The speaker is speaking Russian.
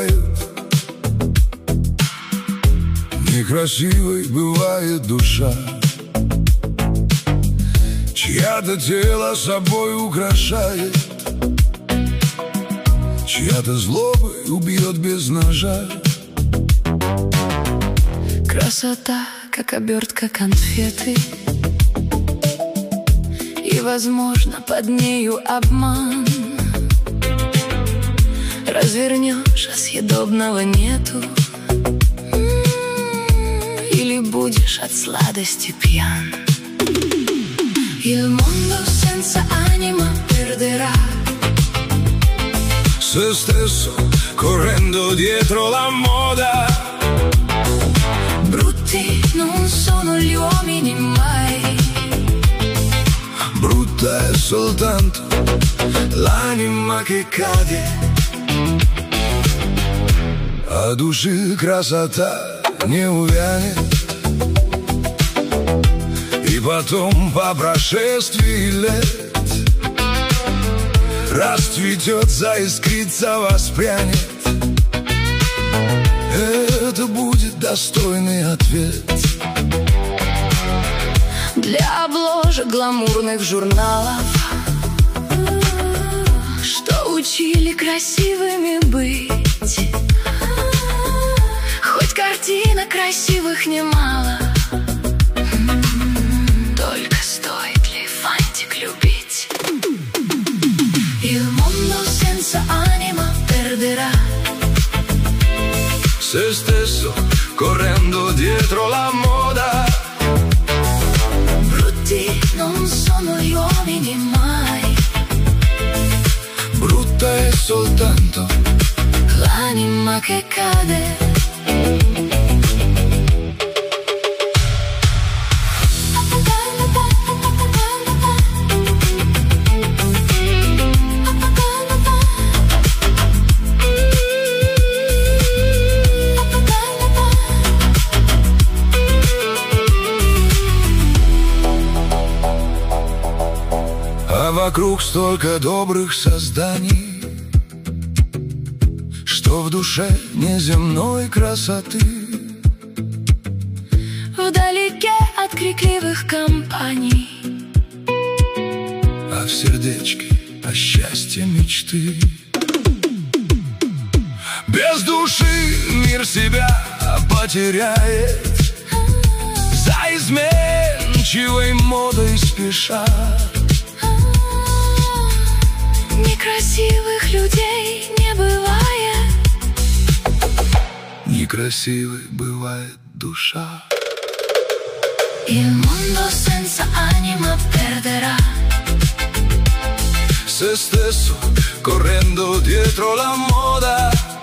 бывает, некрасивой бывает душа, чья-то тело собой украшает, чья-то злобой убьет без ножа. Красота, как обертка конфеты, и, возможно, под нею обман. Развернешь, а съедобного нету, или будешь от сладости пьян. Il mondo senza anima perderà se stesso correndo dietro la moda. Brutti non sono gli uomini mai, Brutta è soltanto l'anima che cade, а души красота не увянет, и потом по прошествии лет расцветет, заискрится, воспрянет. Это будет достойный ответ для обложек гламурных журналов, что учили красивыми быть. Хоть картинок красивых немало, только стоит ли фантик любить? Il mondo senza anima perderà se stesso correndo dietro la moda. Brutti non sono gli uomini mai, Brutta è soltanto l'anima che cade. А вокруг столько добрых созданий, что в душе неземной красоты. Вдалеке от крикливых компаний, А в сердечке о счастье мечты. Без души мир себя потеряет, за изменчивой модой спеша. Некрасивых людей не бывает, Некрасивой бывает душа. Il mondo senza anima perderà Se stesso correndo dietro la moda.